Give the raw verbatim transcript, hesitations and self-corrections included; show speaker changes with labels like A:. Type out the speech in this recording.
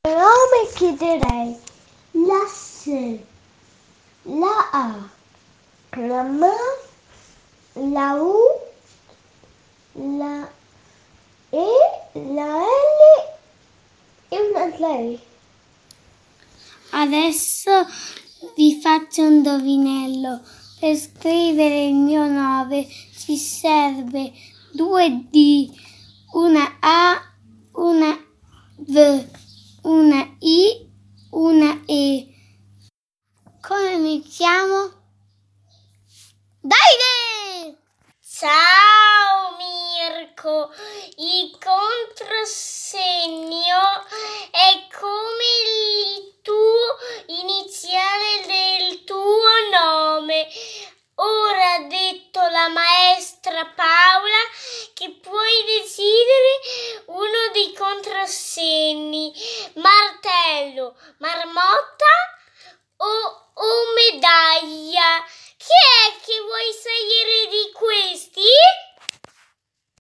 A: nome chiederei la S, la A, la M, la U, la E, la L e un'altra E.
B: Adesso vi faccio un indovinello. Per scrivere il mio nome ci serve due D, una A, una V, una I, una E. Come mi chiamo? Davide!
C: Ciao Mirko, il controsegno è come il tuo iniziale del tuo nome. Ora ha detto la maestra Paola che puoi decidere uno dei controsegni: martello, marmotta o, o medaglia.